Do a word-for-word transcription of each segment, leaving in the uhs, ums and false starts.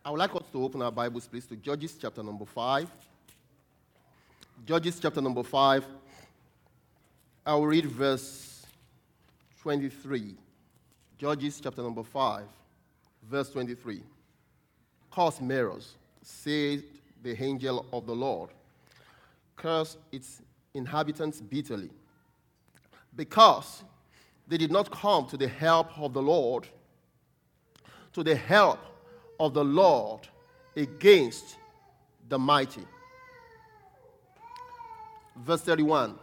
I would like us to open our Bibles, please, to Judges chapter number five. Judges chapter number five. I will read verse twenty-three. Judges chapter number five, verse twenty-three. Curse Meroz, said the angel of the Lord. Curse its inhabitants bitterly, because they did not come to the help of the Lord, to the help of the Lord against the mighty. Verse thirty-one.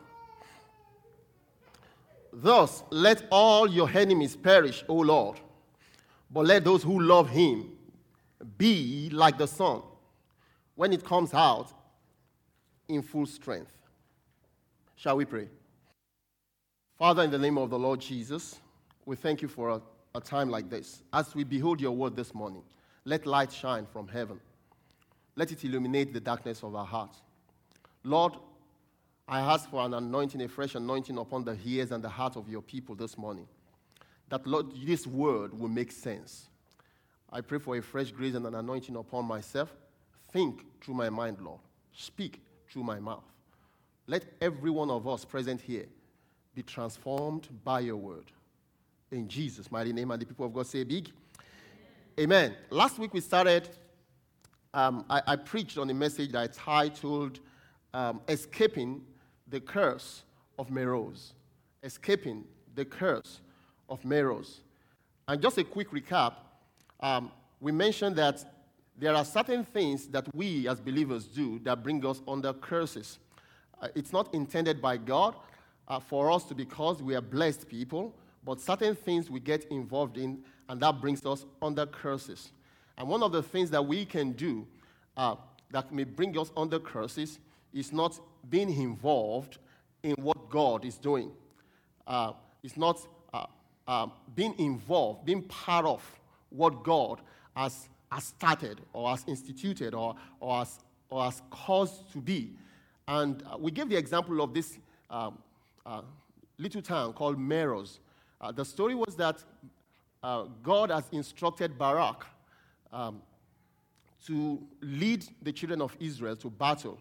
Thus let all your enemies perish, O Lord, but let those who love him be like the sun when it comes out in full strength. Shall we pray? Father, in the name of the Lord Jesus, we thank you for a, a time like this. As we behold your word this morning, let light shine from heaven. Let it illuminate the darkness of our hearts. Lord, I ask for an anointing, a fresh anointing upon the ears and the heart of your people this morning, that, Lord, this word will make sense. I pray for a fresh grace and an anointing upon myself. Think through my mind, Lord. Speak through my mouth. Let every one of us present here be transformed by your word. In Jesus' mighty name, and the people of God say big. Amen. Amen. Last week we started, um, I, I preached on a message that I titled um, Escaping the Curse of Meroz. Escaping the Curse of Meroz. And just a quick recap, um, we mentioned that there are certain things that we as believers do that bring us under curses. Uh, it's not intended by God uh, for us to, because we are blessed people, but certain things we get involved in, and that brings us under curses. And one of the things that we can do uh, that may bring us under curses is not being involved in what God is doing. Uh, it's not uh, uh, being involved, being part of what God has, has started or has instituted or, or, has, or has caused to be. And uh, we gave the example of this um, uh, little town called Meroz. Uh, the story was that uh, God has instructed Barak um, to lead the children of Israel to battle.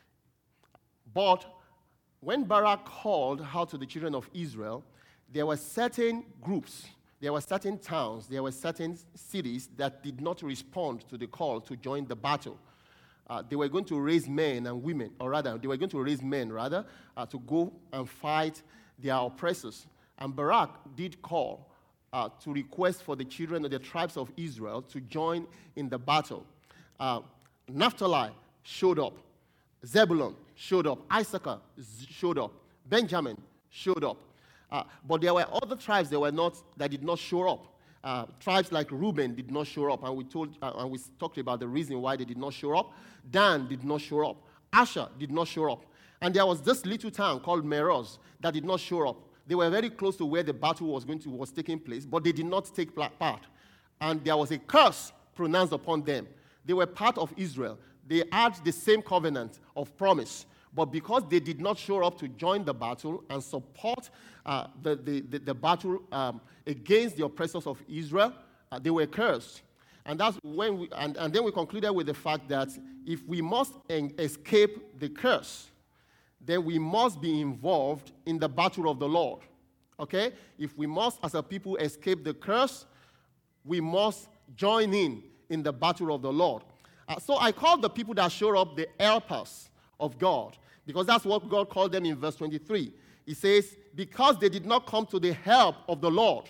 But when Barak called out to the children of Israel, there were certain groups, there were certain towns, there were certain cities that did not respond to the call to join the battle. Uh, they were going to raise men and women, or rather, they were going to raise men, rather, uh, to go and fight their oppressors. And Barak did call uh, to request for the children of the tribes of Israel to join in the battle. Uh, Naphtali showed up. Zebulun showed up. Issachar showed up. Benjamin showed up. Uh, but there were other tribes that were not that did not show up. Uh, tribes like Reuben did not show up, and we told uh, and we talked about the reason why they did not show up. Dan did not show up. Asher did not show up. And there was this little town called Meroz that did not show up. They were very close to where the battle was going to was taking place, but they did not take part. And there was a curse pronounced upon them. They were part of Israel. They had the same covenant of promise. But because they did not show up to join the battle and support uh, the, the, the, the battle um, against the oppressors of Israel, uh, they were cursed. And that's when we, and, and then we concluded with the fact that if we must en- escape the curse, then we must be involved in the battle of the Lord. Okay? If we must, as a people, escape the curse, we must join in in the battle of the Lord. Uh, so I call the people that show up the helpers of God, because that's what God called them in verse twenty-three. He says, because they did not come to the help of the Lord.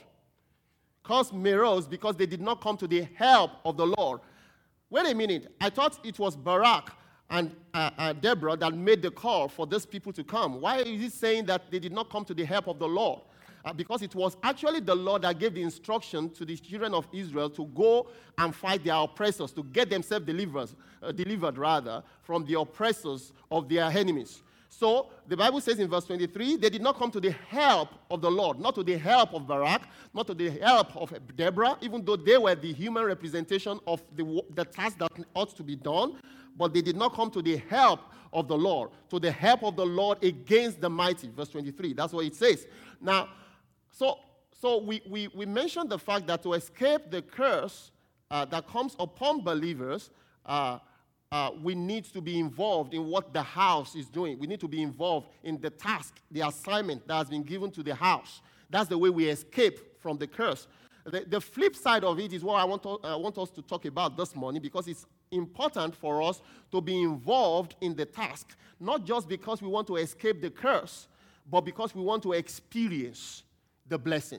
Curse Meroz, because they did not come to the help of the Lord. Wait a minute. I thought it was Barak and uh, uh, Deborah that made the call for these people to come. Why is he saying that they did not come to the help of the Lord? Uh, because it was actually the Lord that gave the instruction to the children of Israel to go and fight their oppressors, to get themselves delivered, uh, delivered rather, from the oppressors of their enemies. So the Bible says in verse twenty-three, they did not come to the help of the Lord, not to the help of Barak, not to the help of Deborah, even though they were the human representation of the, the task that ought to be done, but they did not come to the help of the Lord, to the help of the Lord against the mighty. Verse twenty-three, that's what it says. Now, so, so we, we, we mentioned the fact that to escape the curse uh, that comes upon believers, uh, uh, we need to be involved in what the house is doing. We need to be involved in the task, the assignment that has been given to the house. That's the way we escape from the curse. The, the flip side of it is what I want, to, I want us to talk about this morning, because it's important for us to be involved in the task, not just because we want to escape the curse, but because we want to experience the blessing.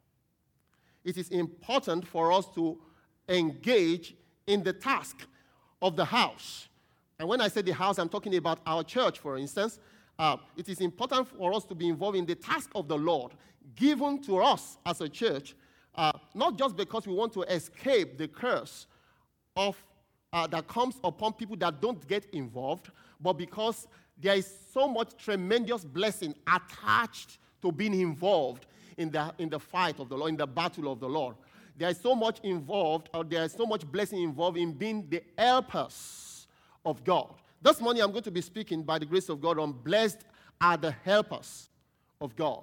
It is important for us to engage in the task of the house. And when I say the house, I'm talking about our church, for instance. Uh, it is important for us to be involved in the task of the Lord given to us as a church, uh, not just because we want to escape the curse of uh, that comes upon people that don't get involved, but because there is so much tremendous blessing attached to being involved in the, in the fight of the Lord, in the battle of the Lord. There is so much involved, or there is so much blessing involved in being the helpers of God. This morning I'm going to be speaking, by the grace of God, on blessed are the helpers of God.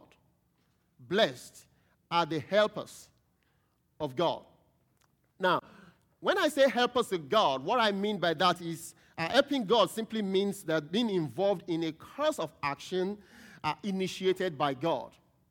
Blessed are the helpers of God. Now, when I say helpers of God, what I mean by that is uh, helping God simply means that being involved in a course of action uh, initiated by God.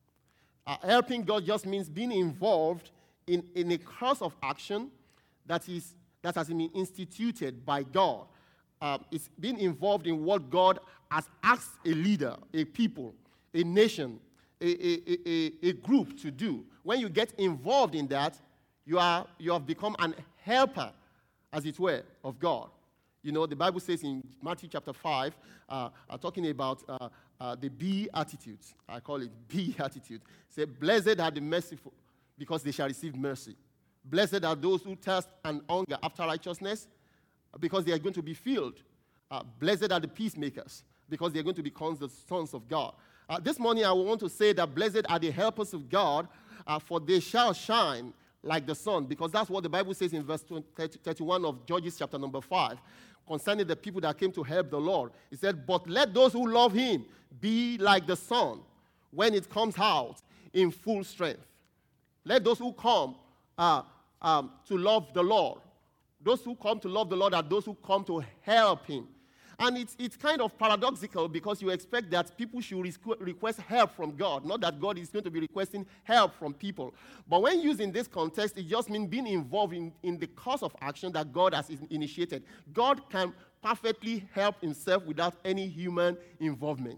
Uh, helping God just means being involved in, in a course of action that is that has been instituted by God. Uh, it's being involved in what God has asked a leader, a people, a nation, a, a, a, a group to do. When you get involved in that, you are you have become an helper, as it were, of God. You know, the Bible says in Matthew chapter five, uh, uh, talking about uh, uh, the beatitudes. I call it beatitude. Say, blessed are the merciful, because they shall receive mercy. Blessed are those who thirst and hunger after righteousness, because they are going to be filled. Uh, blessed are the peacemakers, because they are going to become the sons of God. Uh, this morning I want to say that blessed are the helpers of God, uh, for they shall shine like the sun, because that's what the Bible says in verse thirty-one of Judges chapter number five, concerning the people that came to help the Lord. It said, but let those who love him be like the sun when it comes out in full strength. Let those who come uh, um, to love the Lord, those who come to love the Lord are those who come to help him. And it's, it's kind of paradoxical, because you expect that people should request help from God, not that God is going to be requesting help from people. But when used in this context, it just means being involved in, in the course of action that God has initiated. God can perfectly help himself without any human involvement.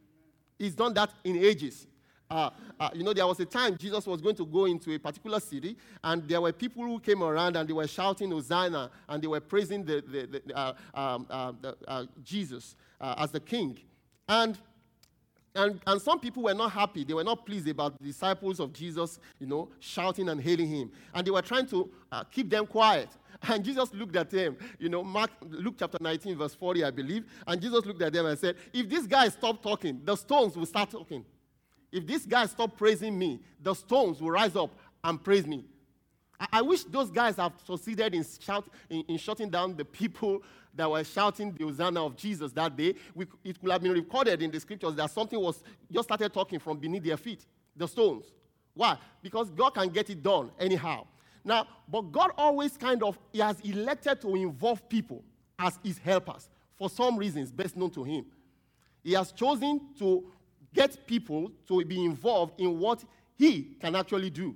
He's done that in ages. Uh, uh, you know, there was a time Jesus was going to go into a particular city, and there were people who came around and they were shouting Hosanna, and they were praising the, the, the, uh, um, uh, the, uh, Jesus uh, as the king. And, and, and some people were not happy. They were not pleased about the disciples of Jesus, you know, shouting and hailing him. And they were trying to uh, keep them quiet. And Jesus looked at them, you know, Mark, Luke chapter nineteen, verse forty, I believe. And Jesus looked at them and said, if this guy stopped talking, the stones will start talking. If this guy stopped praising me, the stones will rise up and praise me. I, I wish those guys have succeeded in, shout, in, in shutting down the people that were shouting the Hosanna of Jesus that day. We, it could have been recorded in the scriptures that something was just started talking from beneath their feet, the stones. Why? Because God can get it done anyhow. Now, but God always kind of, he has elected to involve people as his helpers for some reasons best known to him. He has chosen to get people to be involved in what he can actually do.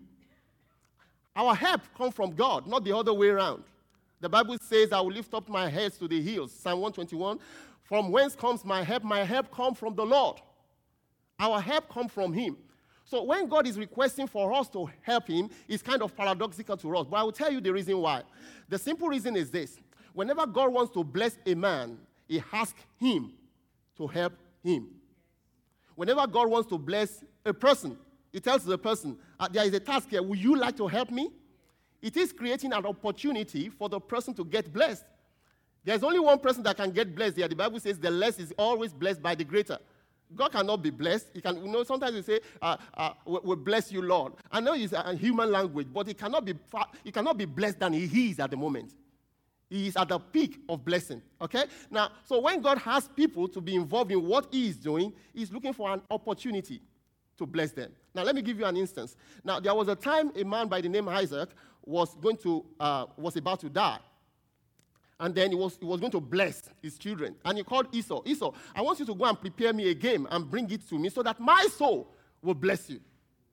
Our help comes from God, not the other way around. The Bible says, I will lift up my head to the hills, Psalm one twenty-one. From whence comes my help? My help comes from the Lord. Our help comes from him. So when God is requesting for us to help him, it's kind of paradoxical to us. But I will tell you the reason why. The simple reason is this. Whenever God wants to bless a man, he asks him to help him. Whenever God wants to bless a person, he tells the person, uh, there is a task here, would you like to help me? It is creating an opportunity for the person to get blessed. There's only one person that can get blessed here. The Bible says the less is always blessed by the greater. God cannot be blessed. He can, you know, sometimes you say, uh, uh, we, we bless you, Lord. I know it's a human language, but he cannot be, he cannot be blessed than he is at the moment. He is at the peak of blessing, okay? Now, so when God has people to be involved in what he is doing, he's looking for an opportunity to bless them. Now, let me give you an instance. Now, there was a time a man by the name Isaac was going to uh, was about to die. And then he was, he was going to bless his children. And he called Esau. Esau, I want you to go and prepare me a game and bring it to me so that my soul will bless you.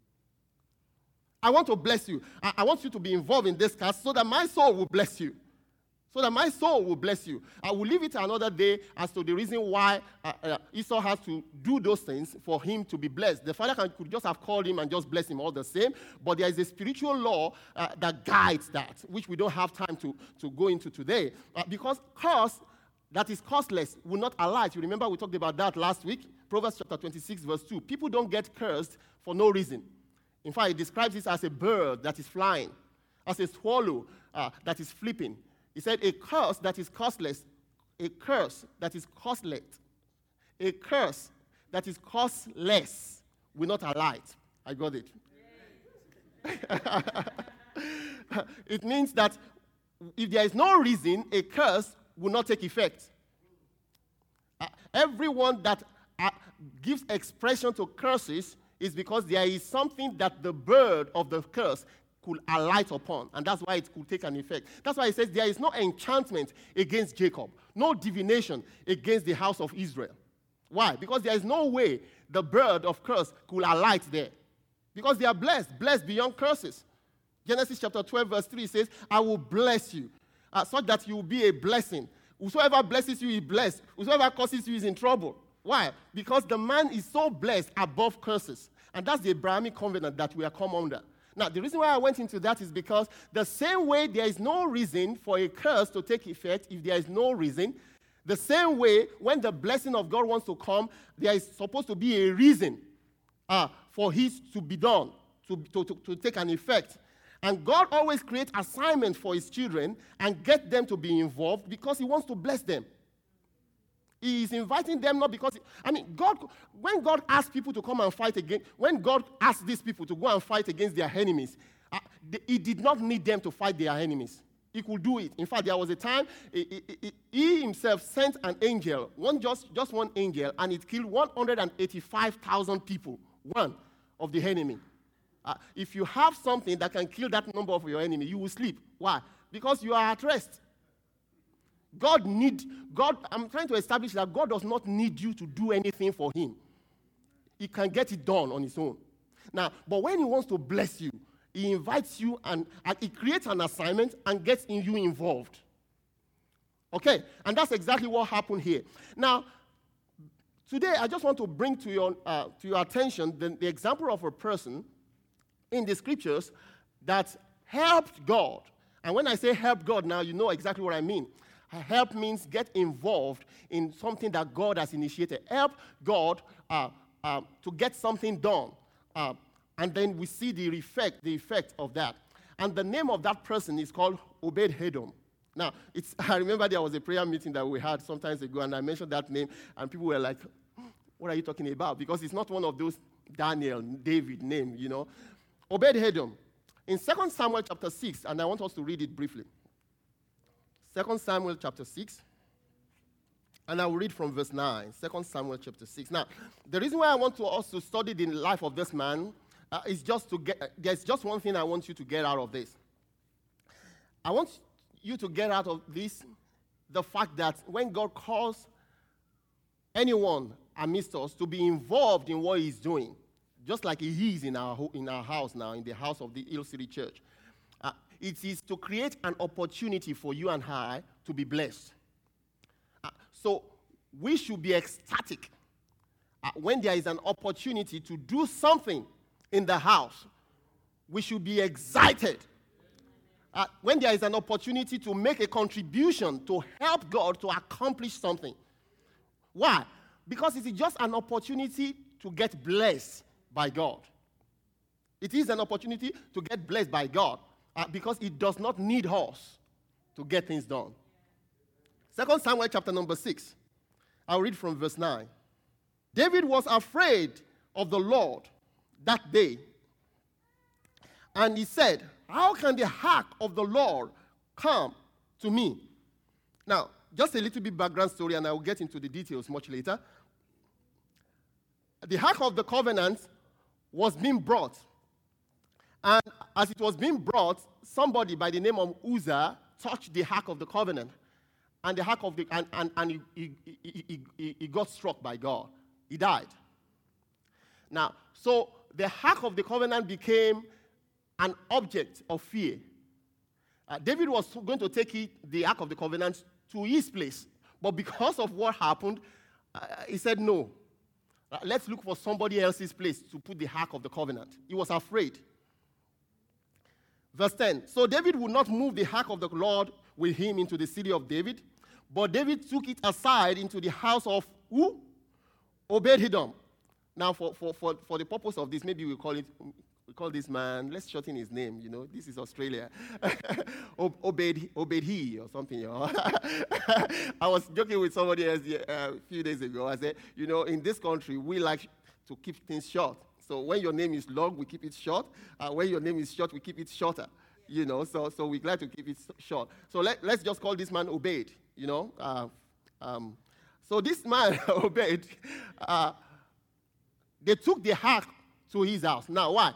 I want to bless you. I, I want you to be involved in this cast so that my soul will bless you. So that my soul will bless you. I will leave it another day as to the reason why uh, uh, Esau has to do those things for him to be blessed. The father can, could just have called him and just bless him all the same, but there is a spiritual law uh, that guides that, which we don't have time to, to go into today. Uh, because curse that is costless will not alight. You remember we talked about that last week? Proverbs chapter twenty-six, verse two. People don't get cursed for no reason. In fact, it describes this as a bird that is flying, as a swallow uh, that is flipping. He said, a curse that is costless, a curse that is costless, a curse that is costless will not alight. I got it. It means that if there is no reason, a curse will not take effect. Uh, everyone that uh, gives expression to curses is because there is something that the bird of the curse could alight upon, and that's why it could take an effect. That's why it says there is no enchantment against Jacob, no divination against the house of Israel. Why? Because there is no way the bird of curse could alight there. Because they are blessed, blessed beyond curses. Genesis chapter twelve, verse three says, I will bless you, uh, so that you will be a blessing. Whosoever blesses you is blessed. Whosoever curses you is in trouble. Why? Because the man is so blessed above curses. And that's the Abrahamic covenant that we are come under. Now, the reason why I went into that is because the same way there is no reason for a curse to take effect if there is no reason, the same way when the blessing of God wants to come, there is supposed to be a reason uh, for it to be done, to, to, to, to take an effect. And God always creates assignments for his children and get them to be involved because he wants to bless them. He is inviting them not because, I mean, God, when God asks people to come and fight against, when God asked these people to go and fight against their enemies, uh, they, he did not need them to fight their enemies. He could do it. In fact, there was a time he, he, he himself sent an angel, one just, just one angel, and it killed one hundred eighty-five thousand people, one of the enemy. Uh, if you have something that can kill that number of your enemy, you will sleep. Why? Because you are at rest. God need, God, I'm trying to establish that God does not need you to do anything for him. He can get it done on his own. Now, but when he wants to bless you, he invites you and, and he creates an assignment and gets in you involved. Okay, and that's exactly what happened here. Now, today I just want to bring to your, uh, to your attention the, the example of a person in the scriptures that helped God. And when I say help God now, you know exactly what I mean. Help means get involved in something that God has initiated. Help God uh, uh, to get something done. Uh, and then we see the effect, the effect of that. And the name of that person is called Obed-Edom. Now, it's, I remember there was a prayer meeting that we had some time ago, and I mentioned that name, and people were like, what are you talking about? Because it's not one of those Daniel, David name, you know. Obed-Edom. In Second Samuel chapter six, and I want us to read it briefly. Second Samuel chapter six, and I will read from verse nine. Second Samuel chapter six. Now, the reason why I want to also study the life of this man uh, is just to get, uh, there's just one thing I want you to get out of this. I want you to get out of this the fact that when God calls anyone amidst us to be involved in what he's doing, just like he is in our, in our house now, in the house of the Hill City Church, uh, it is to create an opportunity for you and I to be blessed. Uh, so we should be ecstatic uh, when there is an opportunity to do something in the house. We should be excited uh, when there is an opportunity to make a contribution to help God to accomplish something. Why? Because it is just an opportunity to get blessed by God. It is an opportunity to get blessed by God. Uh, because it does not need us to get things done. Second Samuel chapter number six. I'll read from verse nine. David was afraid of the Lord that day. And he said, how can the ark of the Lord come to me? Now, just a little bit background story, and I will get into the details much later. The ark of the covenant was being brought. And as it was being brought, somebody by the name of Uzzah touched the ark of the covenant. And the ark of the and, and, and he, he, he, he, he got struck by God. He died. Now, so the ark of the covenant became an object of fear. Uh, David was going to take it, the ark of the covenant to his place. But because of what happened, uh, he said, no. Uh, let's look for somebody else's place to put the ark of the covenant. He was afraid. Verse ten. So David would not move the ark of the Lord with him into the city of David, but David took it aside into the house of who? Obed-Edom. Now, for, for, for, for the purpose of this, maybe we call it, we call this man, let's shorten his name, you know, this is Australia. Obed, Obed-He or something, you know. I was joking with somebody else uh, a few days ago. I said, you know, in this country, we like to keep things short. So when your name is long, we keep it short. Uh, when your name is short, we keep it shorter. You know, so so we're glad to keep it short. So let, let's just call this man Obed, you know. Uh, um, so this man, Obed, uh, they took the ark to his house. Now, why?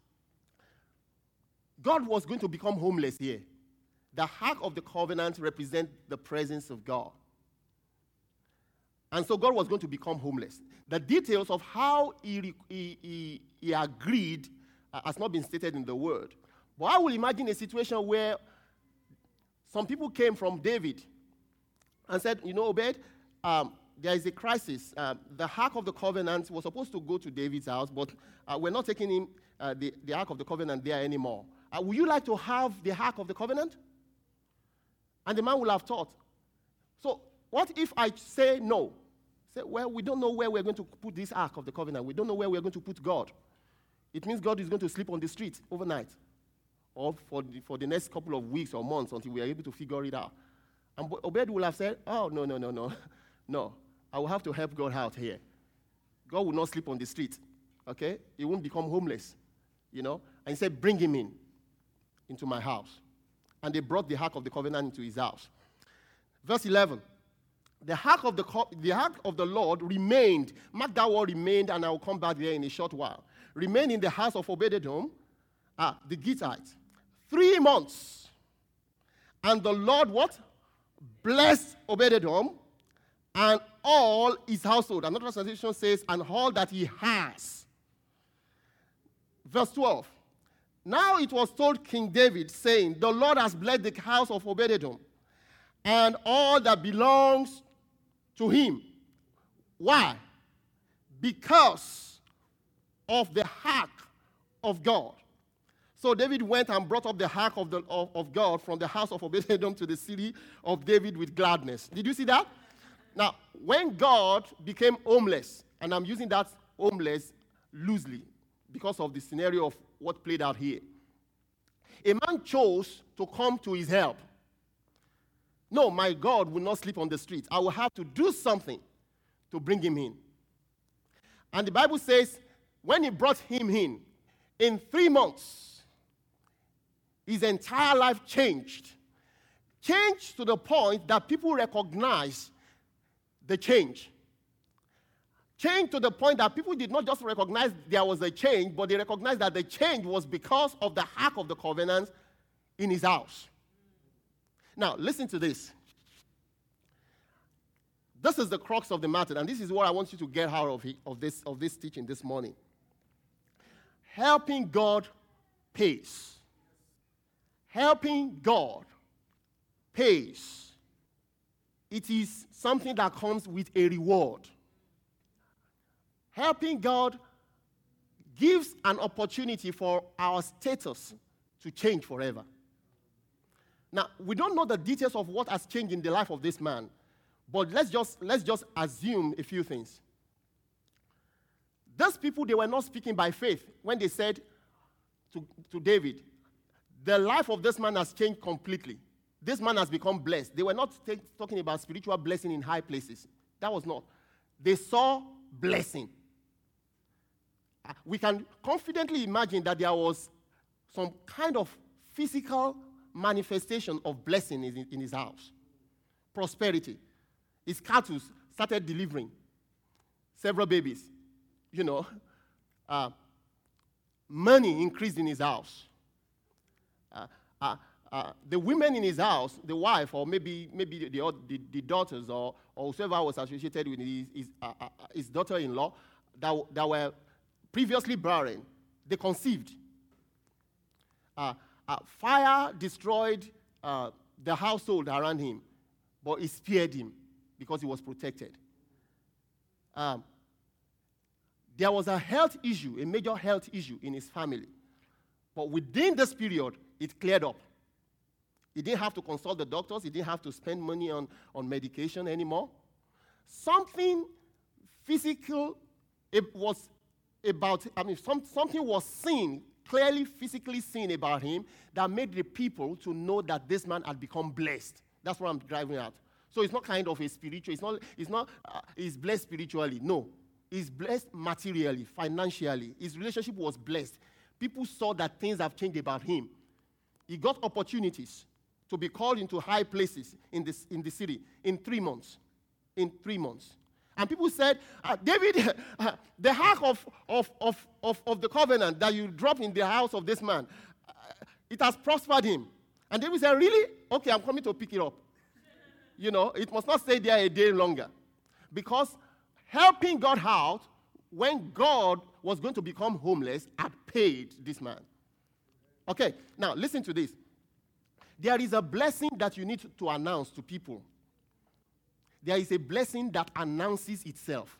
God was going to become homeless here. The ark of the covenant represents the presence of God. And so God was going to become homeless. The details of how he, he, he, he agreed uh, has not been stated in the word. But I will imagine a situation where some people came from David and said, you know, Obed, um, there is a crisis. Uh, the Ark of the Covenant was supposed to go to David's house, but uh, we're not taking him, uh, the, the Ark of the Covenant there anymore. Uh, would you like to have the Ark of the Covenant? And the man will have thought, so what if I say no? Say, well, we don't know where we're going to put this Ark of the Covenant. We don't know where we're going to put God. It means God is going to sleep on the street overnight, or for the, for the next couple of weeks or months until we are able to figure it out. And Obed will have said, oh, no, no, no, no. No, I will have to help God out here. God will not sleep on the street, okay? He won't become homeless, you know? And he said, bring him in, into my house. And they brought the Ark of the Covenant into his house. Verse eleven. The ark of the, the ark of the Lord remained, mark that word remained, and I will come back there in a short while, remained in the house of Obed-Edom, ah, the Gittite, three months. And the Lord what? Blessed Obed-Edom and all his household. Another translation says, and all that he has. Verse twelve. Now it was told King David, saying, the Lord has blessed the house of Obed-Edom and all that belongs to him. Why? Because of the ark of God. So David went and brought up the ark of, the, of, of God from the house of Obed-Edom to the city of David with gladness. Did you see that? Now, when God became homeless, and I'm using that homeless loosely because of the scenario of what played out here, a man chose to come to his help. No, my God will not sleep on the street. I will have to do something to bring him in. And the Bible says, when he brought him in, in three months, his entire life changed. Changed to the point that people recognize the change. Changed to the point that people did not just recognize there was a change, but they recognized that the change was because of the Ark of the Covenant in his house. Now, listen to this. This is the crux of the matter, and this is what I want you to get out of, it, of, this, of this teaching this morning. Helping God pays. Helping God pays. It is something that comes with a reward. Helping God gives an opportunity for our status to change forever. Now, we don't know the details of what has changed in the life of this man, but let's just, let's just assume a few things. Those people, they were not speaking by faith when they said to, to David, the life of this man has changed completely. This man has become blessed. They were not t- talking about spiritual blessing in high places. That was not. They saw blessing. We can confidently imagine that there was some kind of physical manifestation of blessing in, in his house. Prosperity. His cattle started delivering several babies. You know, uh, money increased in his house. uh, uh, uh, the women in his house, the wife, or maybe maybe the, the, the, the daughters, or, or whoever was associated with his, his, uh, uh, his daughter-in-law that, that were previously barren, they conceived. Uh, uh, fire destroyed uh, the household around him, but it spared him because he was protected. Um, there was a health issue, a major health issue in his family. But within this period, it cleared up. He didn't have to consult the doctors. He didn't have to spend money on, on medication anymore. Something physical it was about, I mean, some, something was seen, clearly physically seen about him that made the people to know that this man had become blessed. That's what I'm driving at. So it's not kind of a spiritual, it's not, it's not, uh, he's blessed spiritually. No. He's blessed materially, financially. His relationship was blessed. People saw that things have changed about him. He got opportunities to be called into high places in, this, in the city in three months. In three months. And people said, uh, David, uh, the ark of, of, of, of, of the covenant that you dropped in the house of this man, uh, it has prospered him. And David said, really? Okay, I'm coming to pick it up. You know, it must not stay there a day longer. Because helping God out when God was going to become homeless had paid this man. Okay, now listen to this. There is a blessing that you need to, to announce to people. There is a blessing that announces itself.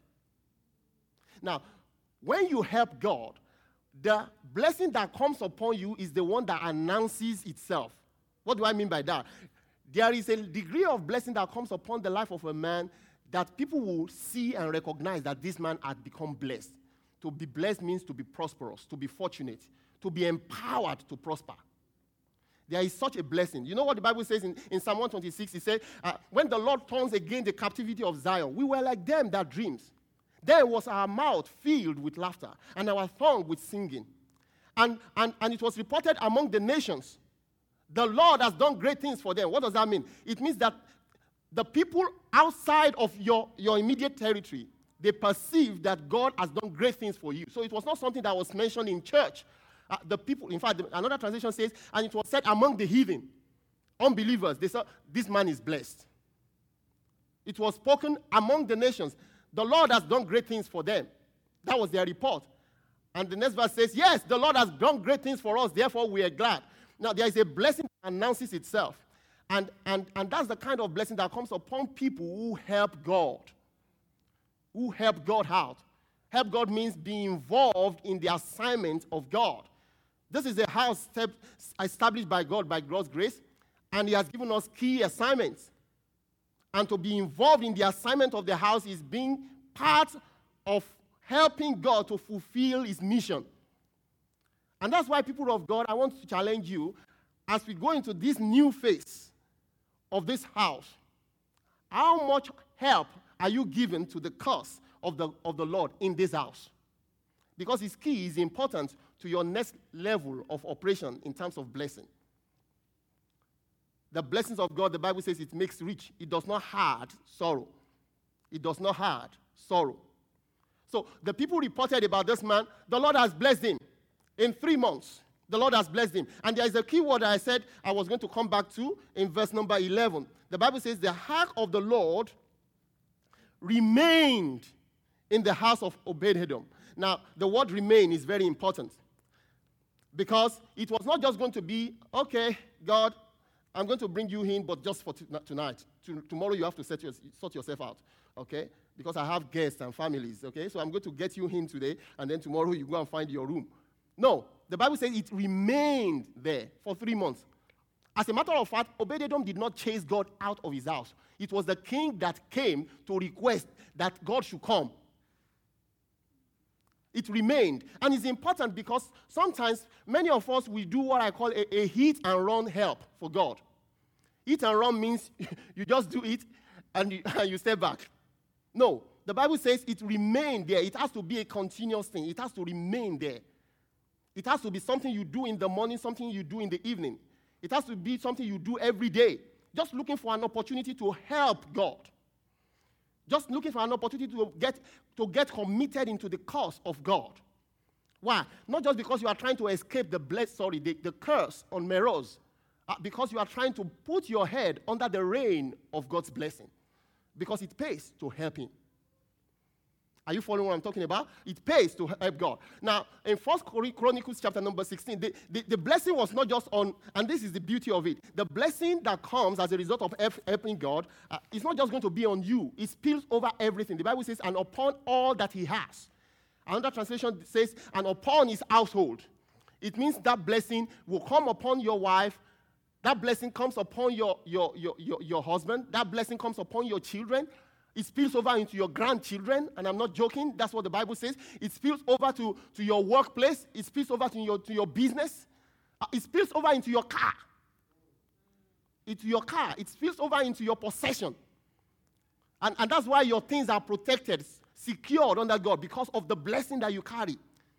Now, when you help God, the blessing that comes upon you is the one that announces itself. What do I mean by that? There is a degree of blessing that comes upon the life of a man that people will see and recognize that this man had become blessed. To be blessed means to be prosperous, to be fortunate, to be empowered to prosper. There is such a blessing. You know what the Bible says in, in Psalm one twenty-six? It says, uh, when the Lord turns again the captivity of Zion, we were like them that dreams. There was our mouth filled with laughter and our tongue with singing. And, and, and it was reported among the nations, the Lord has done great things for them. What does that mean? It means that the people outside of your, your immediate territory, they perceive that God has done great things for you. So it was not something that was mentioned in church. Uh, the people, in fact, the, another translation says, and it was said among the heathen, unbelievers, they said, this man is blessed. It was spoken among the nations. The Lord has done great things for them. That was their report. And the next verse says, yes, the Lord has done great things for us, therefore we are glad. Now, there is a blessing that announces itself. And, and, and that's the kind of blessing that comes upon people who help God. Who help God out. Help God means be involved in the assignment of God. This is a house established by God by God's grace, and He has given us key assignments. And to be involved in the assignment of the house is being part of helping God to fulfill His mission. And that's why, people of God, I want to challenge you as we go into this new phase of this house. How much help are you giving to the cause of the, of the Lord in this house? Because His key is important to your next level of operation in terms of blessing. The blessings of God, the Bible says it makes rich. It does not hard sorrow. It does not hard sorrow. So the people reported about this man, the Lord has blessed him. In three months, the Lord has blessed him. And there is a key word that I said I was going to come back to in verse number eleven. The Bible says, the ark of the Lord remained in the house of Obed-Edom. Now, the word remain is very important. Because it was not just going to be, okay, God, I'm going to bring you in, but just for t- tonight. T- tomorrow you have to set your, sort yourself out, okay? Because I have guests and families, okay? So I'm going to get you in today, and then tomorrow you go and find your room. No, the Bible says it remained there for three months. As a matter of fact, Obed-Edom did not chase God out of his house. It was the king that came to request that God should come. It remained. And it's important because sometimes many of us, we do what I call a, a hit and run help for God. Hit and run means you just do it and you, and you step back. No, the Bible says it remained there. It has to be a continuous thing. It has to remain there. It has to be something you do in the morning, something you do in the evening. It has to be something you do every day. Just looking for an opportunity to help God. Just looking for an opportunity to get, to get committed into the cause of God. Why? Not just because you are trying to escape the bless, sorry, the, the curse on Meroz, uh, because you are trying to put your head under the reign of God's blessing. Because it pays to help him. Are you following what I'm talking about? It pays to help God. Now, in First Chronicles chapter number sixteen, the, the, the blessing was not just on, and this is the beauty of it, the blessing that comes as a result of helping God uh, is not just going to be on you. It spills over everything. The Bible says, and upon all that he has. Another translation says, and upon his household. It means that blessing will come upon your wife. That blessing comes upon your, your, your, your, your husband. That blessing comes upon your children. It spills over into your grandchildren, and I'm not joking. That's what the Bible says. It spills over to, to your workplace. It spills over to your, to your business. Uh, it spills over into your car. Into your car. It spills over into your possession. And, and that's why your things are protected, secured under God, because of the blessing that you carry.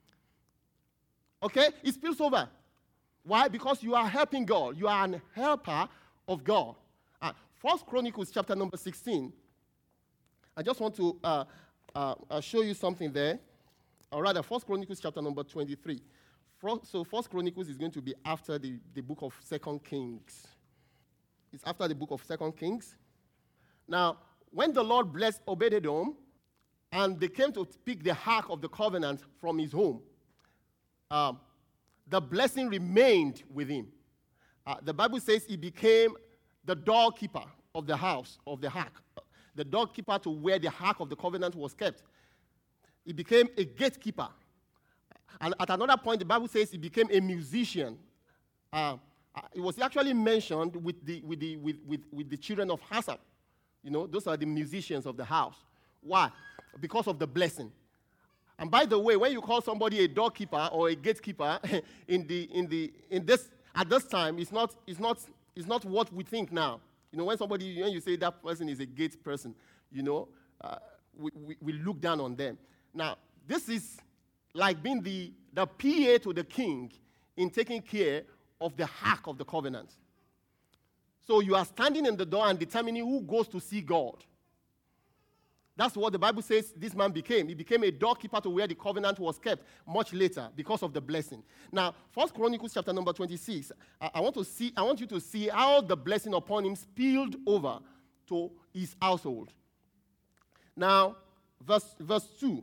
Okay? It spills over. Why? Because you are helping God. You are an helper of God. Uh, First Chronicles chapter number sixteen. I just want to uh, uh, uh, show you something there. Or rather, First Chronicles chapter number twenty-three. So First Chronicles is going to be after the, the book of Second Kings. It's after the book of Second Kings. Now, when the Lord blessed Obed-Edom, and they came to pick the ark of the covenant from his home, um, the blessing remained with him. Uh, the Bible says he became the doorkeeper of the house of the ark. The doorkeeper to where the ark of the covenant was kept. He became a gatekeeper. And at another point, the Bible says he became a musician. Uh, it was actually mentioned with the, with, the, with, with, with the children of Hassab. You know, those are the musicians of the house. Why? Because of the blessing. And by the way, when you call somebody a doorkeeper or a gatekeeper, in the, in the, in this, at this time, it's not, it's, not, it's not what we think now. You know, when somebody, when you say that person is a gate person, you know, uh, we, we, we look down on them. Now, this is like being the, the P A to the king in taking care of the ark of the covenant. So you are standing in the door and determining who goes to see God. That's what the Bible says this man became. He became a doorkeeper to where the covenant was kept much later because of the blessing. Now, First Chronicles chapter number twenty-six, I, I want to see, I want you to see how the blessing upon him spilled over to his household. Now, verse, verse two.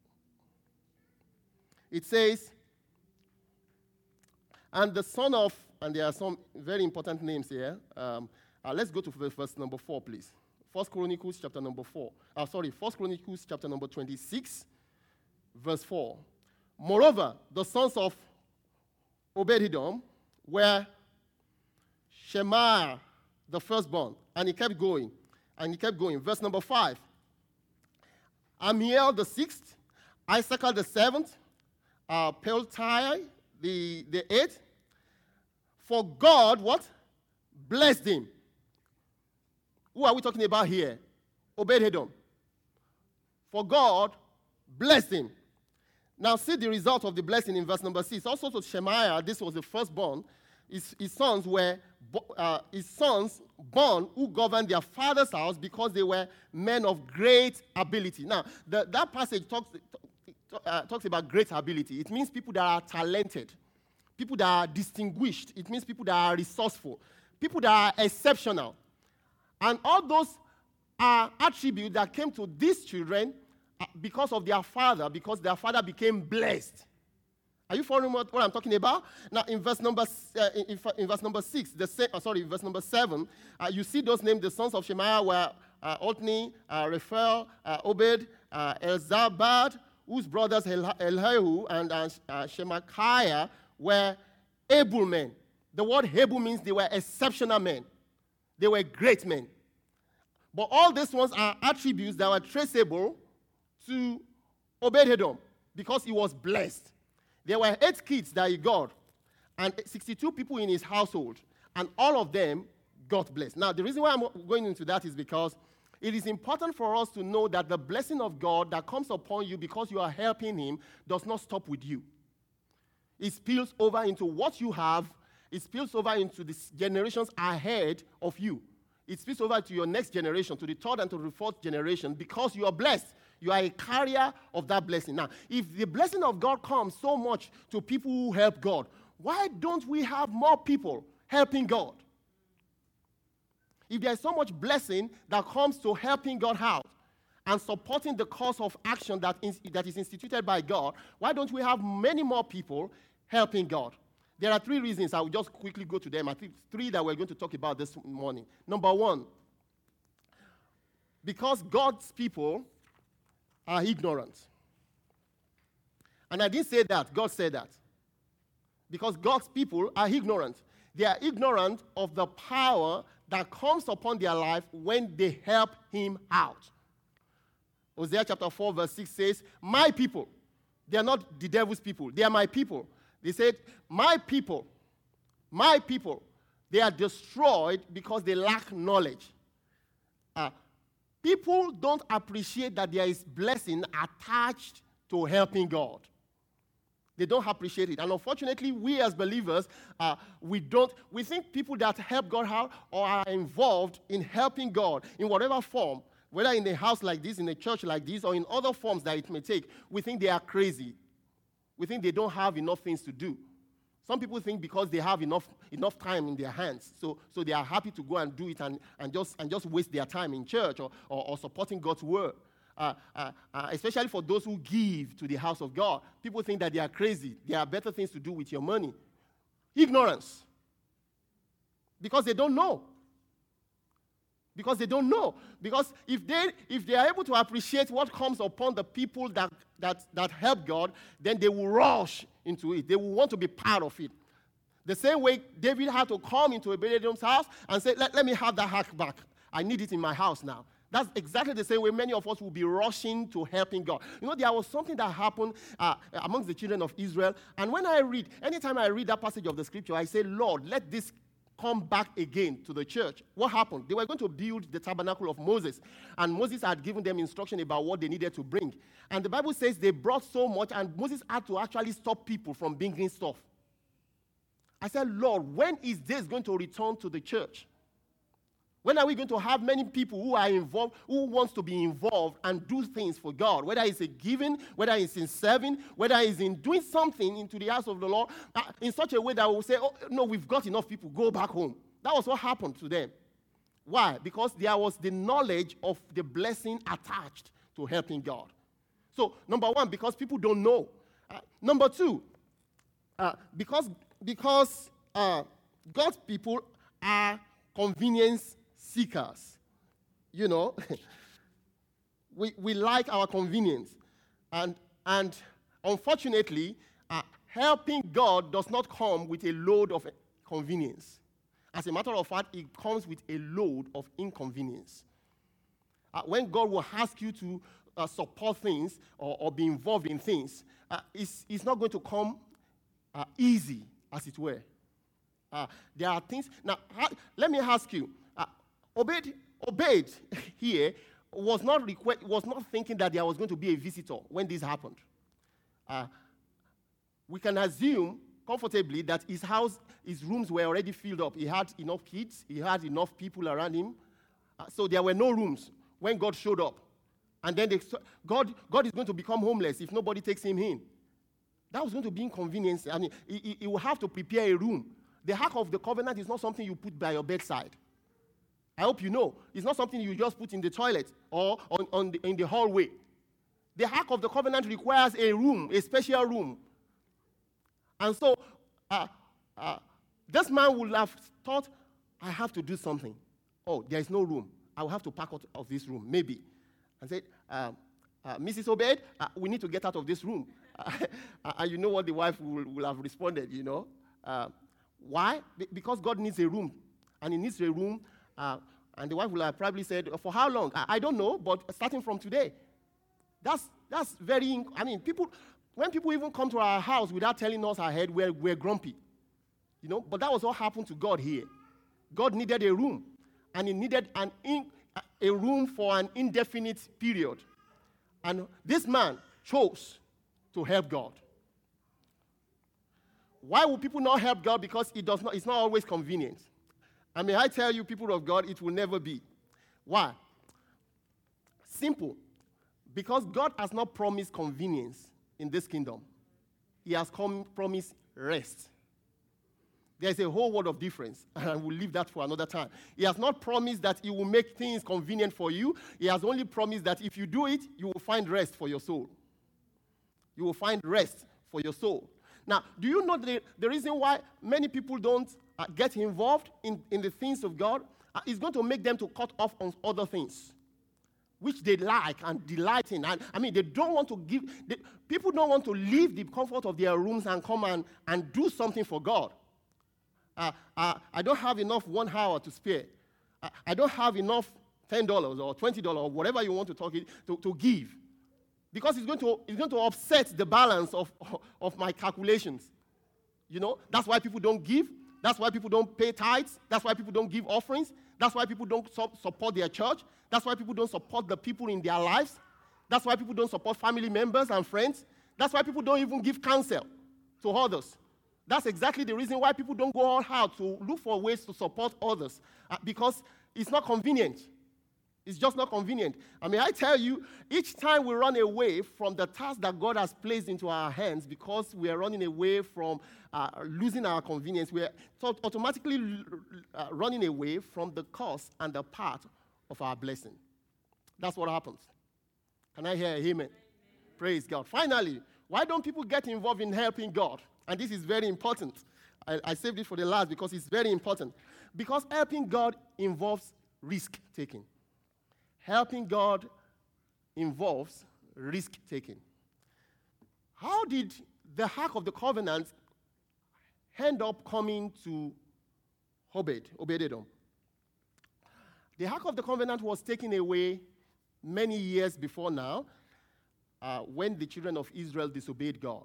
It says, and the son of, and there are some very important names here. Um, uh, let's go to verse number four, please. First Chronicles chapter number four. Uh, sorry, First Chronicles chapter number twenty-six, verse four. Moreover, the sons of Obed-Edom were Shemaiah, the firstborn. And he kept going. And he kept going. Verse number five. Amiel the sixth, Issachar the seventh, uh, Peltai the, the eighth. For God, what? Blessed him. Who are we talking about here? Obed-Edom. For God blessed him. Now see the result of the blessing in verse number six. Also to Shemaiah, this was the firstborn. His, his sons were uh, his sons born who governed their father's house because they were men of great ability. Now the, that passage talks uh, talks about great ability. It means people that are talented, people that are distinguished. It means people that are resourceful, people that are exceptional. And all those are attributes that came to these children because of their father, because their father became blessed. Are you following what, what I'm talking about? Now, in verse number uh, in, in verse number six, the se- oh, sorry, verse number seven, uh, you see those names. The sons of Shemaiah were uh, Othni, uh, Raphael, uh, Obed, uh, Elzabad, whose brothers El- Elihu and uh, uh, Shemachiah were able men. The word able means they were exceptional men. They were great men. But all these ones are attributes that were traceable to Obed-Edom because he was blessed. There were eight kids that he got and sixty-two people in his household, and all of them got blessed. Now, the reason why I'm going into that is because it is important for us to know that the blessing of God that comes upon you because you are helping him does not stop with you. It spills over into what you have. It spills over into the generations ahead of you. It spills over to your next generation, to the third and to the fourth generation, because you are blessed. You are a carrier of that blessing. Now, if the blessing of God comes so much to people who help God, why don't we have more people helping God? If there's so much blessing that comes to helping God out and supporting the course of action that is, that is instituted by God, why don't we have many more people helping God? There are three reasons. I will just quickly go to them. I think three that we're going to talk about this morning. Number one, because God's people are ignorant. And I didn't say that. God said that. Because God's people are ignorant. They are ignorant of the power that comes upon their life when they help him out. Hosea chapter four verse six says, my people, they are not the devil's people, they are my people. They said, my people, my people, they are destroyed because they lack knowledge. Uh, people don't appreciate that there is blessing attached to helping God. They don't appreciate it. And unfortunately, we as believers, uh, we don't, we think people that help God out or are involved in helping God in whatever form, whether in a house like this, in a church like this, or in other forms that it may take, we think they are crazy. We think they don't have enough things to do. Some people think because they have enough, enough time in their hands, so, so they are happy to go and do it and, and, just, and just waste their time in church or, or, or supporting God's word. Uh, uh, uh, especially for those who give to the house of God. People think that they are crazy. There are better things to do with your money. Ignorance. Because they don't know. Because they don't know. Because if they if they are able to appreciate what comes upon the people that, that, that help God, then they will rush into it. They will want to be part of it. The same way David had to come into Obed-Edom's house and say, let, let me have that hack back. I need it in my house now. That's exactly the same way many of us will be rushing to helping God. You know, there was something that happened uh, amongst the children of Israel. And when I read, anytime I read that passage of the scripture, I say, Lord, let this come back again to the church. What happened? They were going to build the tabernacle of Moses. And Moses had given them instruction about what they needed to bring. And the Bible says they brought so much, and Moses had to actually stop people from bringing stuff. I said, Lord, when is this going to return to the church? When are we going to have many people who are involved, who wants to be involved and do things for God? Whether it's a giving, whether it's in serving, whether it's in doing something into the house of the Lord, uh, in such a way that we'll say, oh, no, we've got enough people, go back home. That was what happened to them. Why? Because there was the knowledge of the blessing attached to helping God. So, number one, because people don't know. Uh, number two, uh, because, because uh, God's people are convenience seekers. You know, we, we like our convenience. And, and unfortunately, uh, helping God does not come with a load of convenience. As a matter of fact, it comes with a load of inconvenience. Uh, when God will ask you to uh, support things or, or be involved in things, uh, it's, it's not going to come uh, easy, as it were. Uh, there are things. Now, ha- let me ask you, uh, Obed, Obed here was not, requ- was not thinking that there was going to be a visitor when this happened. Uh, we can assume comfortably that his house, his rooms were already filled up. He had enough kids. He had enough people around him. Uh, so there were no rooms when God showed up. And then they, God, God is going to become homeless if nobody takes him in. That was going to be inconvenience. I mean, he, he, he will have to prepare a room. The Ark of the Covenant is not something you put by your bedside. I hope you know. It's not something you just put in the toilet or on, on the, in the hallway. The Ark of the Covenant requires a room, a special room. And so, uh, uh, this man would have thought, I have to do something. Oh, there is no room. I will have to pack out of this room, maybe. And said, uh, uh, Missus Obed, uh, we need to get out of this room. Uh, and you know what the wife will, will have responded, you know. Uh, why? Be- because God needs a room. And he needs a room. Uh, and the wife will have probably said, for how long? I, I don't know, but starting from today. That's, that's very, I mean, people... When people even come to our house without telling us ahead, we're, we're grumpy. You know, but that was what happened to God here. God needed a room, and he needed an in, a room for an indefinite period. And this man chose to help God. Why would people not help God? Because it does not, it's not always convenient. And may I tell you, people of God, it will never be. Why? Simple. Because God has not promised convenience in this kingdom. He has come, promised rest. There's a whole world of difference, and we'll leave that for another time. He has not promised that he will make things convenient for you. He has only promised that if you do it, you will find rest for your soul. You will find rest for your soul. Now, do you know the, the reason why many people don't uh, get involved in, in the things of God? Uh, it's going to make them to cut off on other things, which they like and delight in. And I mean, they don't want to give, they, people don't want to leave the comfort of their rooms and come and, and do something for God. Uh, uh, I don't have enough one hour to spare. Uh, I don't have enough ten dollars or twenty dollars or whatever you want to talk it, to, to give. Because it's going to, it's going to upset the balance of, of my calculations. You know, that's why people don't give. That's why people don't pay tithes. That's why people don't give offerings. That's why people don't su- support their church. That's why people don't support the people in their lives. That's why people don't support family members and friends. That's why people don't even give counsel to others. That's exactly the reason why people don't go all out to look for ways to support others, uh, because it's not convenient. It's just not convenient. I mean, I tell you, each time we run away from the task that God has placed into our hands because we are running away from uh, losing our convenience, we are automatically uh, running away from the cause and the path of our blessing. That's what happens. Can I hear a amen? Amen? Praise God. Finally, why don't people get involved in helping God? And this is very important. I, I saved it for the last because it's very important. Because helping God involves risk-taking. Helping God involves risk-taking. How did the Ark of the Covenant end up coming to Obed, Obed-Edom? The Ark of the Covenant was taken away many years before now uh, when the children of Israel disobeyed God.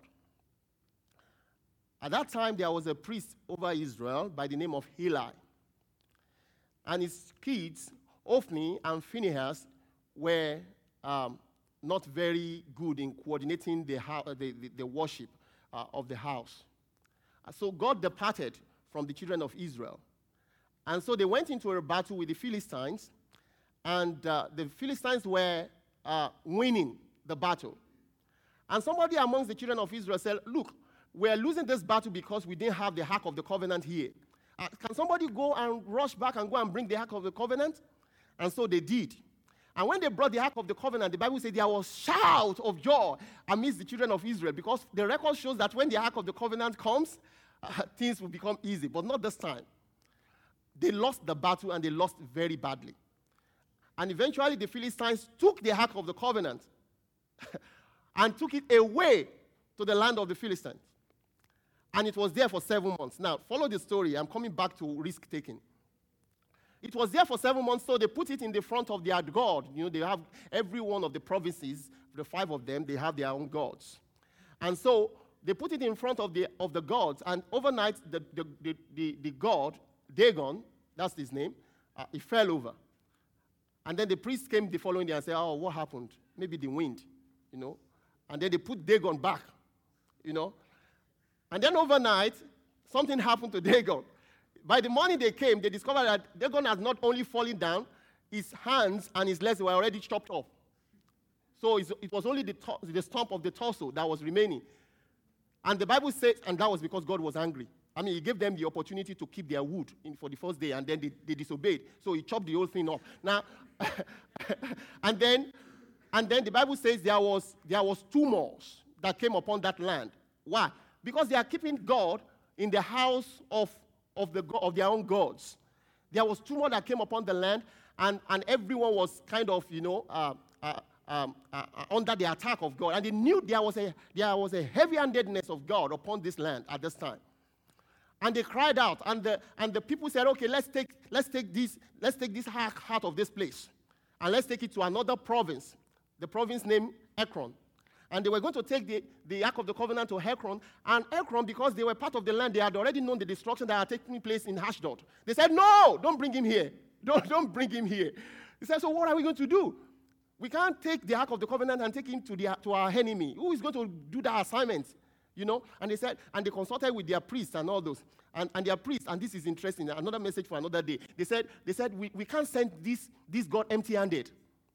At that time, there was a priest over Israel by the name of Eli. And his kids, Ophni and Phinehas, were um, not very good in coordinating the, the, the, the worship uh, of the house. So God departed from the children of Israel. And so they went into a battle with the Philistines, and uh, the Philistines were uh, winning the battle. And somebody amongst the children of Israel said, look, we're losing this battle because we didn't have the Ark of the Covenant here. Uh, can somebody go and rush back and go and bring the Ark of the Covenant? And so they did. And when they brought the Ark of the Covenant, the Bible says there was shout of joy amidst the children of Israel, because the record shows that when the Ark of the Covenant comes, uh, things will become easy, but not this time. They lost the battle, and they lost very badly. And eventually the Philistines took the Ark of the Covenant and took it away to the land of the Philistines. And it was there for seven months. Now, follow the story. I'm coming back to risk-taking. It was there for seven months, so they put it in the front of their god. You know, they have every one of the provinces, the five of them, they have their own gods. And so they put it in front of the of the gods, and overnight the the the, the, the god, Dagon, that's his name, uh, he fell over. And then the priest came the following day and said, oh, what happened? Maybe the wind, you know. And then they put Dagon back, you know. And then overnight, something happened to Dagon. By the morning they came, they discovered that Dagon had not only fallen down, his hands and his legs were already chopped off. So it was only the, to- the stump of the torso that was remaining. And the Bible says, and that was because God was angry. I mean, he gave them the opportunity to keep their wood in, for the first day, and then they, they disobeyed. So he chopped the whole thing off. Now, and then, and then the Bible says there was there was tumors that came upon that land. Why? Because they are keeping God in the house of, of, the, of their own gods. There was tumor that came upon the land, and, and everyone was kind of, you know, uh, uh, um, uh, uh, under the attack of God. And they knew there was a there was a heavy-handedness of God upon this land at this time. And they cried out, and the and the people said, okay, let's take let's take this let's take this ark out of this place, and let's take it to another province, the province named Ekron. And they were going to take the, the Ark of the Covenant to Ekron. And Ekron, because they were part of the land, they had already known the destruction that had taken place in Ashdod. They said, no, don't bring him here. Don't, don't bring him here. They said, so what are we going to do? We can't take the Ark of the Covenant and take him to, the, to our enemy. Who is going to do that assignment? You know, and they said, and they consulted with their priests and all those. And, and their priests, and this is interesting, another message for another day. They said, they said we, we can't send this, this God empty-handed.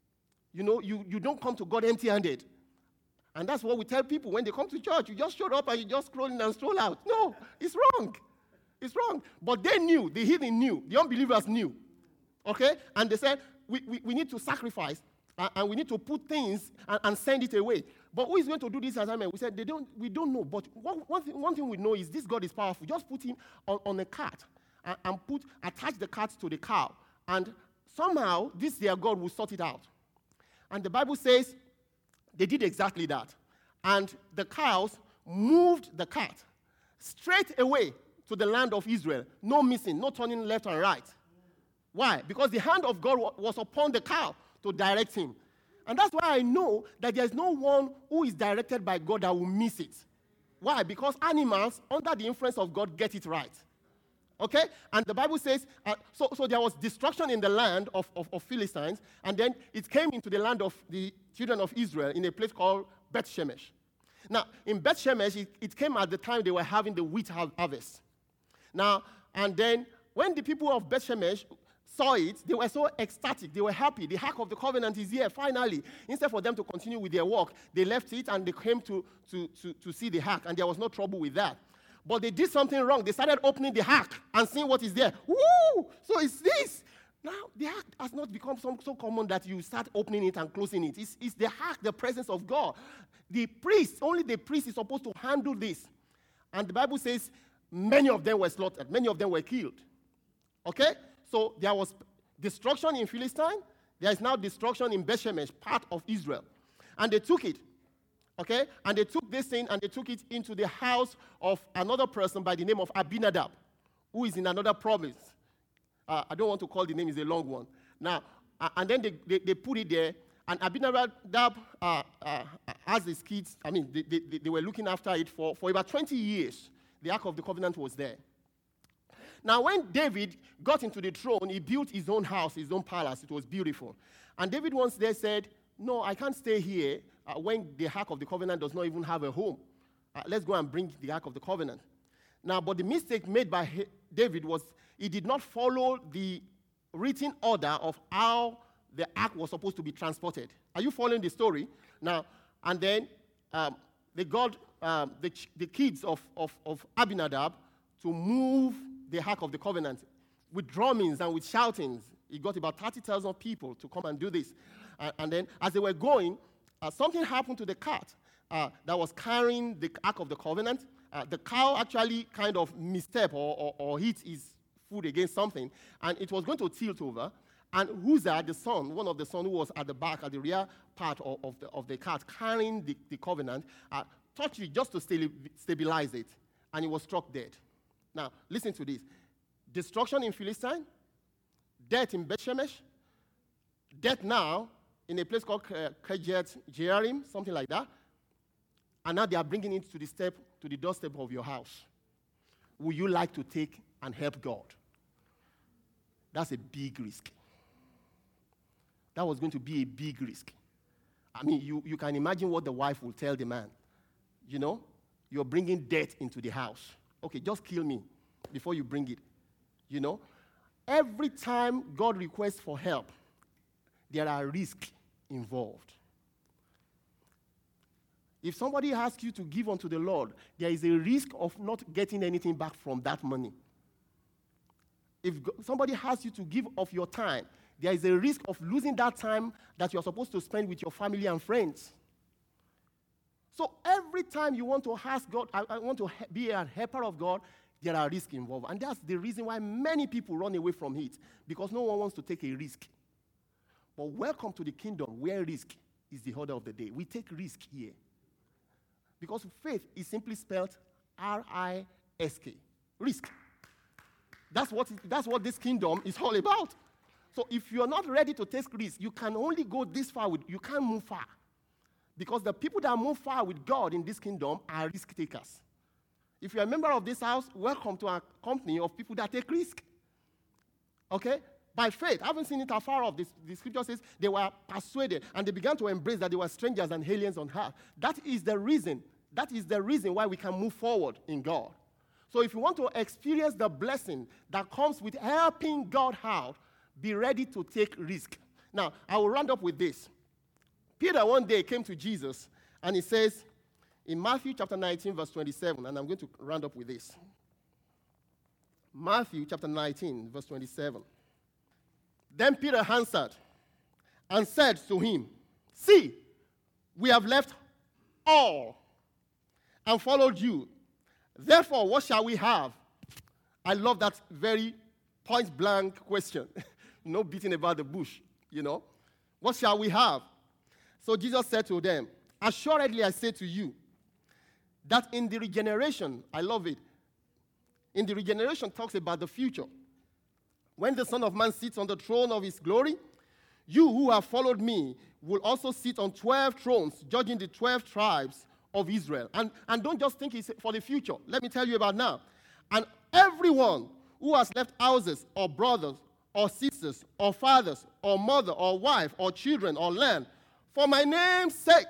You know, you, you don't come to God empty-handed. And that's what we tell people when they come to church. You just show up and you just scroll in and stroll out. No, it's wrong. It's wrong. But they knew, the heathen knew, the unbelievers knew. Okay? And they said, we, we, we need to sacrifice. And we need to put things and, and send it away. But who is going to do this assignment? We said, they don't, we don't know. But one, one, thing, one thing we know is this God is powerful. Just put him on, on a cart and, and put, attach the cart to the cow. And somehow, this their God will sort it out. And the Bible says they did exactly that. And the cows moved the cart straight away to the land of Israel. No missing, no turning left and right. Why? Because the hand of God was upon the cow to direct him. And that's why I know that there's no one who is directed by God that will miss it. Why? Because animals, under the influence of God, get it right. Okay? And the Bible says, uh, so, so there was destruction in the land of, of, of Philistines, and then it came into the land of the children of Israel in a place called Beth Shemesh. Now, in Beth Shemesh, it, it came at the time they were having the wheat harvest. Now, and then when the people of Beth Shemesh saw it, they were so ecstatic. They were happy. The Ark of the Covenant is here, finally. Instead for them to continue with their work, they left it and they came to, to, to, to see the Ark, and there was no trouble with that. But they did something wrong. They started opening the Ark and seeing what is there. Woo! So it's this. Now, the Ark has not become so, so common that you start opening it and closing it. It's, it's the Ark, the presence of God. The priest, only the priest is supposed to handle this. And the Bible says many of them were slaughtered. Many of them were killed. Okay? So there was destruction in Philistine. There is now destruction in Beth Shemesh, part of Israel. And they took it, okay? And they took this thing and they took it into the house of another person by the name of Abinadab, who is in another province. Uh, I don't want to call the name, it's a long one. Now, uh, and then they, they, they put it there, and Abinadab uh, uh, has his kids. I mean, they, they, they were looking after it for, for about twenty years. The Ark of the Covenant was there. Now, when David got into the throne, he built his own house, his own palace. It was beautiful. And David once there said, no, I can't stay here uh, when the Ark of the Covenant does not even have a home. Uh, let's go and bring the Ark of the Covenant. Now, but the mistake made by he- David was he did not follow the written order of how the Ark was supposed to be transported. Are you following the story? Now, and then um, they got um, the, the kids of, of, of Abinadab to move the Ark of the Covenant with drummings and with shoutings. He got about thirty thousand people to come and do this. Uh, and then as they were going, uh, something happened to the cart uh, that was carrying the Ark of the Covenant. Uh, the cow actually kind of misstep or, or, or hit his foot against something, and it was going to tilt over. And Uzzah, the son, one of the sons who was at the back, at the rear part of, of, the, of the cart, carrying the, the covenant, uh, touched it just to stabilize it, and he was struck dead. Now, listen to this. Destruction in Philistine, death in Beth Shemesh, death now in a place called Kirjath Jearim, something like that. And now they are bringing it to the step, to the doorstep of your house. Would you like to take and help God? That's a big risk. That was going to be a big risk. I mean, you, you can imagine what the wife will tell the man. You know, you're bringing death into the house. Okay, just kill me before you bring it. You know, every time God requests for help, there are risks involved. If somebody asks you to give unto the Lord, there is a risk of not getting anything back from that money. If somebody asks you to give of your time, there is a risk of losing that time that you're supposed to spend with your family and friends. So every time you want to ask God, I, I want to be a helper of God, there are risks involved. And that's the reason why many people run away from it, because no one wants to take a risk. But welcome to the kingdom where risk is the order of the day. We take risk here. Because faith is simply spelled R I S K. Risk. That's what, that's what this kingdom is all about. So if you're not ready to take risk, you can only go this far. With, you can't move far. Because the people that move far with God in this kingdom are risk takers. If you're a member of this house, welcome to a company of people that take risk. Okay? By faith. I haven't seen it afar off. This, the scripture says they were persuaded and they began to embrace that they were strangers and aliens on earth. That is the reason That is the reason why we can move forward in God. So if you want to experience the blessing that comes with helping God out, be ready to take risk. Now, I will round up with this. Peter one day came to Jesus, and he says, in Matthew chapter nineteen, verse twenty-seven, and I'm going to round up with this. Matthew chapter nineteen, verse twenty-seven. Then Peter answered and said to him, see, we have left all and followed you. Therefore, what shall we have? I love that very point-blank question. No beating about the bush, you know. What shall we have? So Jesus said to them, assuredly I say to you, that in the regeneration, I love it, in the regeneration talks about the future. When the Son of Man sits on the throne of his glory, you who have followed me will also sit on twelve thrones, judging the twelve tribes of Israel. And, and don't just think it's for the future. Let me tell you about now. And everyone who has left houses or brothers or sisters or fathers or mother or wife or children or land, for my name's sake,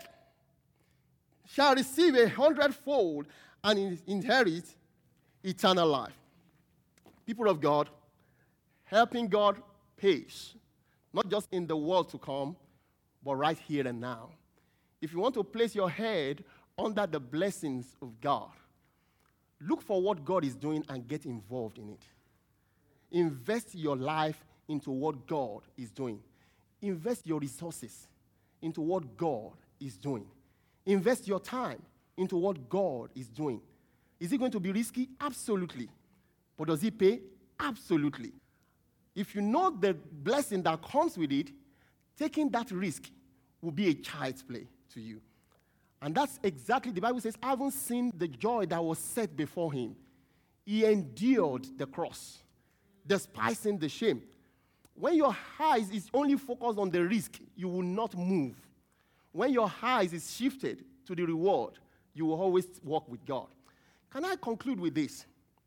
shall receive a hundredfold and inherit eternal life. People of God, helping God pays, not just in the world to come, but right here and now. If you want to place your head under the blessings of God, look for what God is doing and get involved in it. Invest your life into what God is doing. Invest your resources into what God is doing. Invest your time into what God is doing. Is it going to be risky? Absolutely. But does it pay? Absolutely. If you know the blessing that comes with it, taking that risk will be a child's play to you. And that's exactly, the Bible says, I haven't seen the joy that was set before him. He endured the cross, despising the shame. When your eyes is only focused on the risk, you will not move. When your eyes is shifted to the reward, you will always walk with God. Can I conclude with this?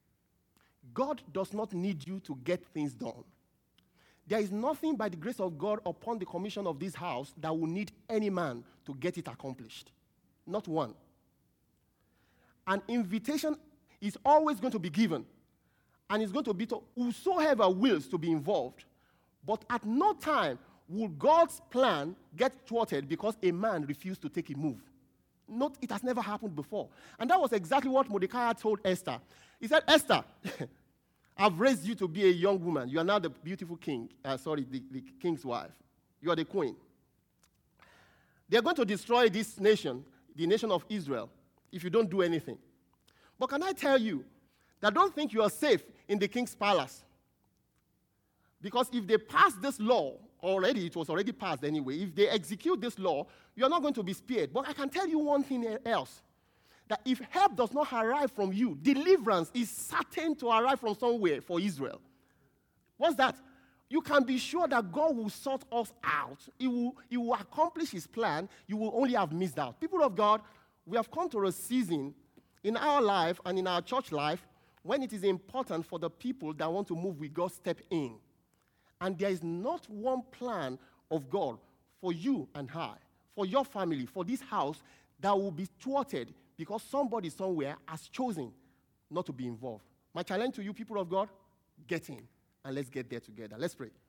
God does not need you to get things done. There is nothing by the grace of God upon the commission of this house that will need any man to get it accomplished. Not one. An invitation is always going to be given, and it's going to be to whosoever wills to be involved. But at no time will God's plan get thwarted because a man refused to take a move. Not, it has never happened before. And that was exactly what Mordecai told Esther. He said, Esther, I've raised you to be a young woman. You are now the beautiful king. Uh, sorry, the, the king's wife. You are the queen. They are going to destroy this nation, the nation of Israel, if you don't do anything. But can I tell you that don't think you are safe in the king's palace? Because if they pass this law, already, it was already passed anyway, if they execute this law, you are not going to be spared. But I can tell you one thing else, that if help does not arrive from you, deliverance is certain to arrive from somewhere for Israel. What's that? You can be sure that God will sort us out. He will, he will accomplish his plan. You will only have missed out. People of God, we have come to a season in our life and in our church life when it is important for the people that want to move with God step in. And there is not one plan of God for you and I, for your family, for this house, that will be thwarted because somebody somewhere has chosen not to be involved. My challenge to you, people of God, get in, and let's get there together. Let's pray.